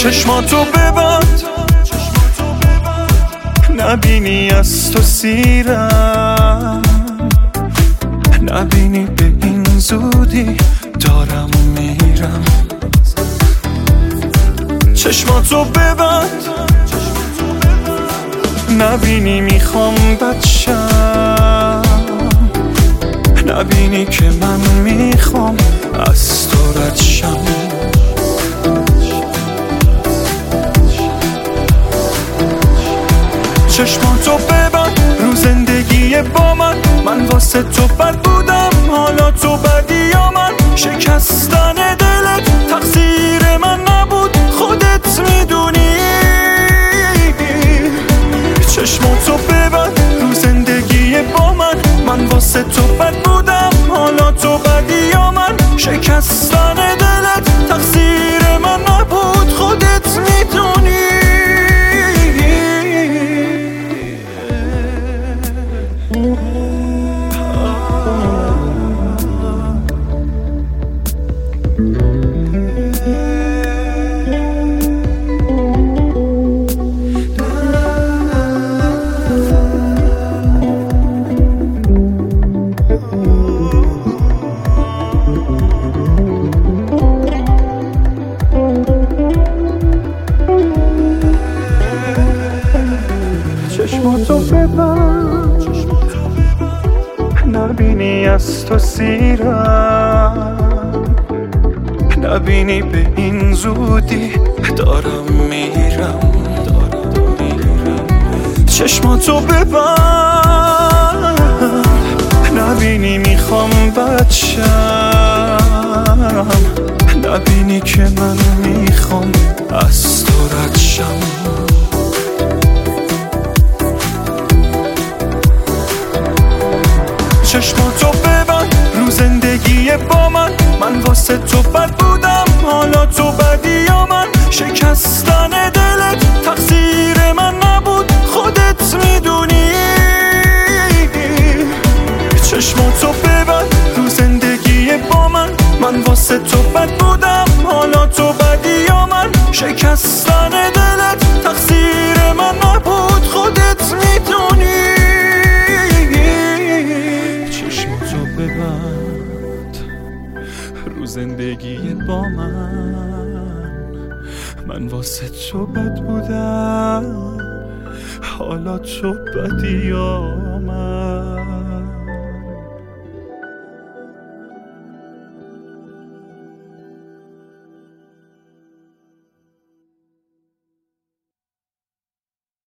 چشماتو ببند نبینی از تو سیرم، نبینی به این زودی دارم میرم. چشماتو ببند نبینی میخوام بچم، نبینی که من میخوام از تو رد شم. چشماتو ببند رو زندگی با من واسه تو بد بودم، حالا تو بدی یا من. شکستن دلت تقصیر من نبود، خودت میدونی. چشماتو ببند رو زندگی با من واسه تو بد بودم، حالا تو بدی یا من. شکستن دلت تقصیر من نبود، خودت میدونی. چشماتو ببند نبینی از تو سیرم، نبینی به این زودی دارم میرم. چشماتو ببند نبینی میخوام بچم، نبینی که من میخوام از تو رد شم. چشماتو ببند رو زندگی با من واسه تو بد بودم، حالا تو بدی یا من. شکستن دلت تقصیر من نبود، خودت میدونی. چشماتو ببند رو زندگی با من واسه تو بد بودم، حالا تو بدی یا من. شکستن دلت تقصیر من نبود، خودت میدونی. چشماتو ببند رو زندگی با من واسه تو بد بودم، حالا تو بدی یا من.